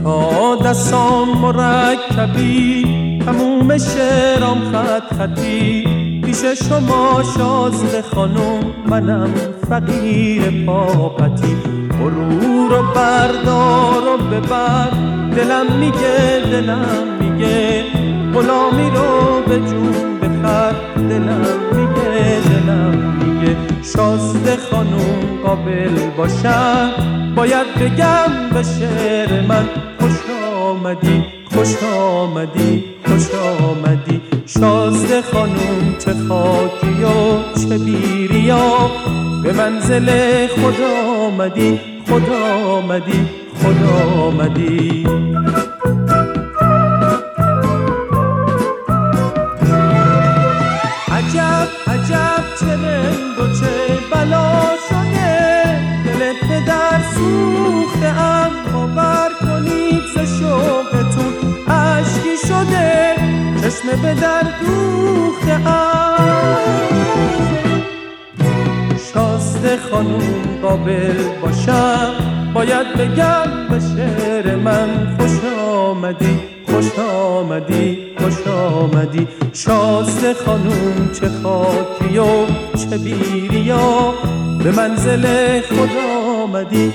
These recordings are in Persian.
تا دستام مرکبی، تموم شعرام خط خطی، پیش شما شازده خانم منم فقیر پاپتی. برو رو بردار و ببر، دلم میگه غلامی رو به جون بخر. دلم میگه شازده خانم قابل باشم، باید بگم به شعر من خوش آمدی شازده خانم. چه خاکی و چه بیریا، به منزل خدا آمدی. عجب چه رنگ و چه بلا شده، دل پدر سوخته ام. باور کنید ز شوقتون اشکی شده، چشم به در دوخته ام. شازده خانوم قابل باشم، باید بگم به شعر من خوش آمدی شازده خانوم. چه خاکی و چه بیریا، به منزل خدا آمدی.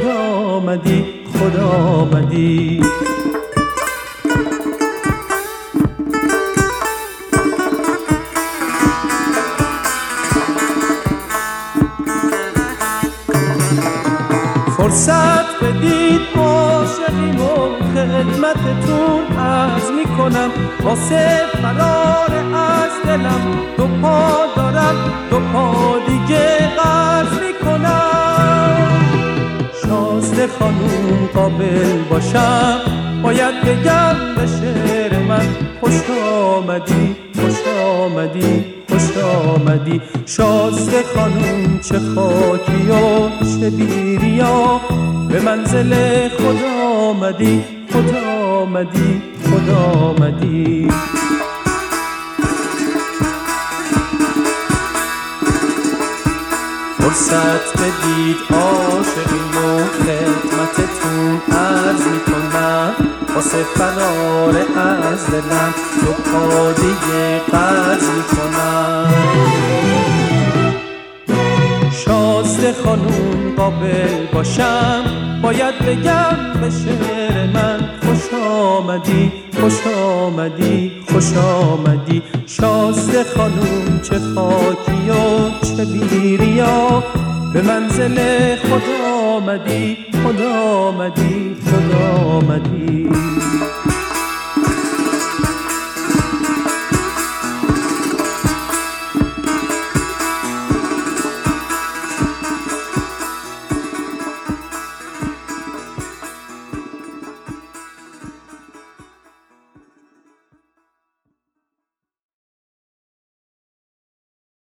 فرصت بدید عاشقیم و خدمتتون عرض میکنم. واسه فرار از دلم دو پا دارم، دو پا دیگه قرض میکنم. شازده خانوم قابل باشم، باید بگم به شعر من خوش آمدی. شازده خانوم چه خاکی و چه بیریا، به منزل خدا آمدی. فرصت بدید عاشقیم و خدمتتون عرض میکنم. واسه فرار از دلم دو پا دیگه قرض میکنم. شازده خانوم قابل باشم، باید بگم به شعر من خوش آمدی شازده خانوم. چه خاکی و چه بیریا، به منزل خدا آمدی.